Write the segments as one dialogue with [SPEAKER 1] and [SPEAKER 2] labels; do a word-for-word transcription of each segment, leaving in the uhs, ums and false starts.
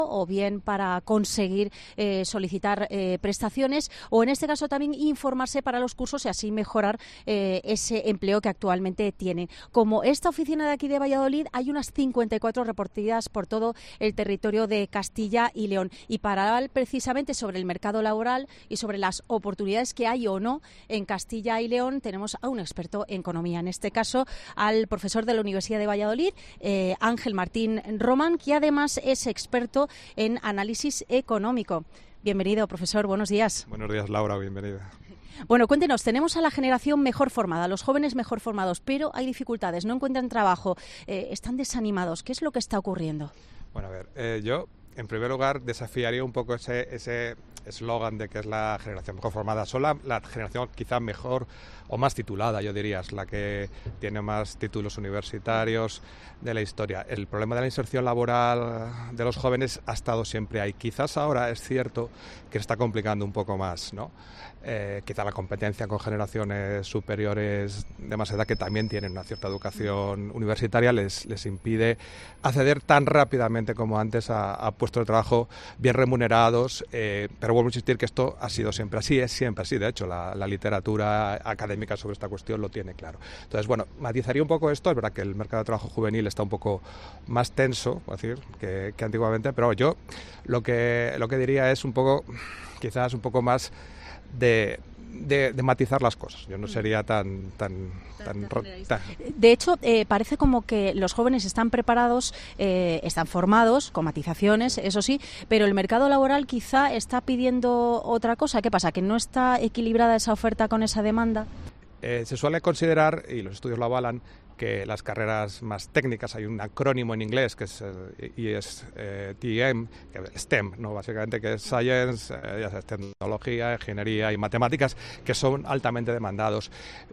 [SPEAKER 1] o bien para conseguir eh, solicitar eh, prestaciones, o en este caso también informarse para los cursos y así mejorar eh, ese empleo que actualmente tienen. Como esta oficina de aquí de Valladolid, hay unas cincuenta y cuatro repartidas por todo el territorio de Castilla y León. Y para hablar precisamente sobre el mercado laboral y sobre las oportunidades que hay o no en Castilla y León, tenemos a un experto en economía, en este caso al profesor de la Universidad de Valladolid, eh, Ángel Martín Román, que además es experto en análisis económico. Bienvenido, profesor, buenos días.
[SPEAKER 2] Buenos días, Laura, bienvenida.
[SPEAKER 1] Bueno, cuéntenos, tenemos a la generación mejor formada, a los jóvenes mejor formados, pero hay dificultades, no encuentran trabajo, eh, están desanimados. ¿Qué es lo que está ocurriendo?
[SPEAKER 2] Bueno, a ver, eh, yo en primer lugar desafiaría un poco ese ese eslogan de que es la generación mejor formada. Son la, la generación quizá mejor o más titulada, yo diría, es la que tiene más títulos universitarios de la historia. El problema de la inserción laboral de los jóvenes ha estado siempre ahí. Quizás ahora es cierto que está complicando un poco más, ¿no? Eh, quizá la competencia con generaciones superiores de más edad que también tienen una cierta educación universitaria les, les impide acceder tan rápidamente como antes a, a puestos de trabajo bien remunerados, eh, pero vuelvo a insistir que esto ha sido siempre así, es siempre así. De hecho, la, la literatura académica sobre esta cuestión lo tiene claro. Entonces, bueno, matizaría un poco esto. Es verdad que el mercado de trabajo juvenil está un poco más tenso, es decir, que, que antiguamente, pero yo lo que, lo que diría es un poco, quizás un poco más De, de, de matizar las cosas. Yo no sería tan... tan, tan, tan...
[SPEAKER 1] De hecho, eh, parece como que los jóvenes están preparados, eh, están formados, con matizaciones, eso sí, pero el mercado laboral quizá está pidiendo otra cosa. ¿Qué pasa? ¿Que no está equilibrada esa oferta con esa demanda?
[SPEAKER 2] Eh, se suele considerar, y los estudios lo avalan, que las carreras más técnicas, hay un acrónimo en inglés que es eh, y es eh, T M, STEM, ¿no? Básicamente que es Science, eh, ya sabes, tecnología, ingeniería y matemáticas, que son altamente demandados.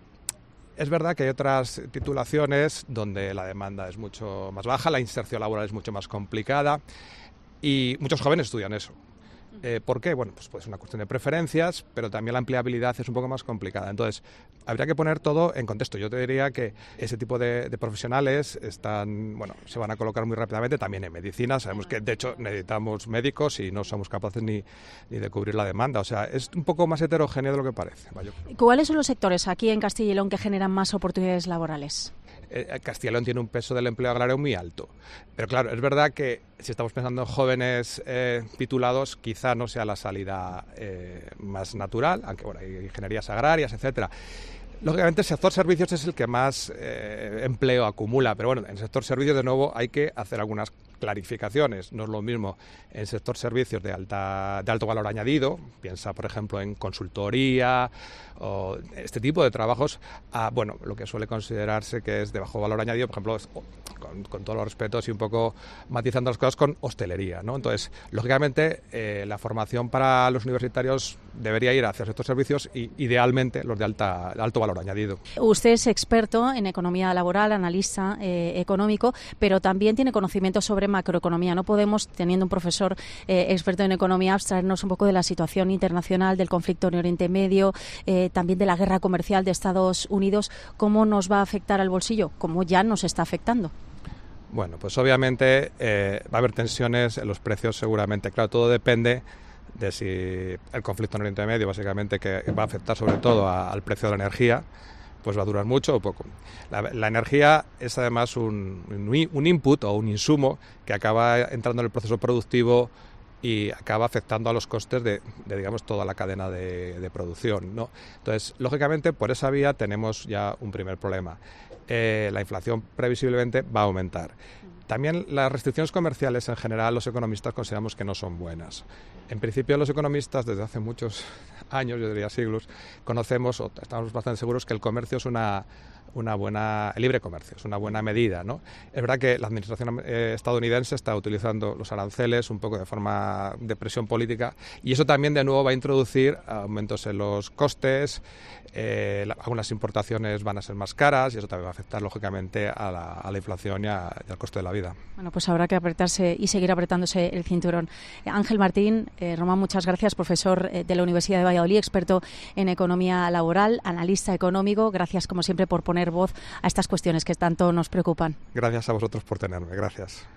[SPEAKER 2] Es verdad que hay otras titulaciones donde la demanda es mucho más baja, la inserción laboral es mucho más complicada y muchos jóvenes estudian eso. Eh, ¿Por qué? Bueno, pues, pues es una cuestión de preferencias, pero también la empleabilidad es un poco más complicada. Entonces, habría que poner todo en contexto. Yo te diría que ese tipo de, de profesionales están, bueno, se van a colocar muy rápidamente también en medicina. Sabemos que, de hecho, necesitamos médicos y no somos capaces ni, ni de cubrir la demanda. O sea, es un poco más heterogéneo de lo que parece. Vaya.
[SPEAKER 1] ¿Cuáles son los sectores aquí en Castilla y León que generan más oportunidades laborales?
[SPEAKER 2] Eh, Castilla y León tiene un peso del empleo agrario muy alto. Pero claro, es verdad que si estamos pensando en jóvenes eh, titulados, quizá no sea la salida eh, más natural, aunque bueno, hay ingenierías agrarias, etcétera. Lógicamente el sector servicios es el que más eh, empleo acumula, pero bueno, en el sector servicios de nuevo hay que hacer algunas clarificaciones. No es lo mismo en el sector servicios de, alta, de alto valor añadido, piensa por ejemplo en consultoría o este tipo de trabajos, a bueno, lo que suele considerarse que es de bajo valor añadido, por ejemplo, es, con, con todos los respetos y un poco matizando las cosas, con hostelería, ¿no? Entonces, lógicamente, eh, la formación para los universitarios debería ir hacia el sector servicios y idealmente los de alta, alto valor añadido.
[SPEAKER 1] Usted es experto en economía laboral, analista eh, económico, pero también tiene conocimiento sobre macroeconomía. No podemos, teniendo un profesor eh, experto en economía, abstraernos un poco de la situación internacional, del conflicto en Oriente Medio, eh, también de la guerra comercial de Estados Unidos. ¿Cómo nos va a afectar al bolsillo? ¿Cómo ya nos está afectando?
[SPEAKER 2] Bueno, pues obviamente eh, va a haber tensiones en los precios seguramente. Claro, todo depende de si el conflicto en Oriente Medio, básicamente, que va a afectar sobre todo a, al precio de la energía, pues va a durar mucho o poco. La, la energía es además un, un, un input o un insumo que acaba entrando en el proceso productivo y acaba afectando a los costes de, de digamos, toda la cadena de, de producción, ¿no? Entonces, lógicamente, por esa vía tenemos ya un primer problema. Eh, la inflación previsiblemente va a aumentar. También las restricciones comerciales en general los economistas consideramos que no son buenas. En principio los economistas desde hace muchos años, yo diría siglos, conocemos o estamos bastante seguros que el comercio es una, una buena, el libre comercio es una buena medida, ¿no? Es verdad que la administración eh, estadounidense está utilizando los aranceles un poco de forma de presión política y eso también de nuevo va a introducir aumentos en los costes, eh, la, algunas importaciones van a ser más caras y eso también va a afectar lógicamente a la, a la inflación y, a, y al coste de la vida.
[SPEAKER 1] Bueno, pues habrá que apretarse y seguir apretándose el cinturón. Ángel Martín, eh, Román, muchas gracias, profesor eh, de la Universidad de Valladolid, experto en economía laboral, analista económico. Gracias, como siempre, por poner voz a estas cuestiones que tanto nos preocupan.
[SPEAKER 2] Gracias a vosotros por tenerme. Gracias.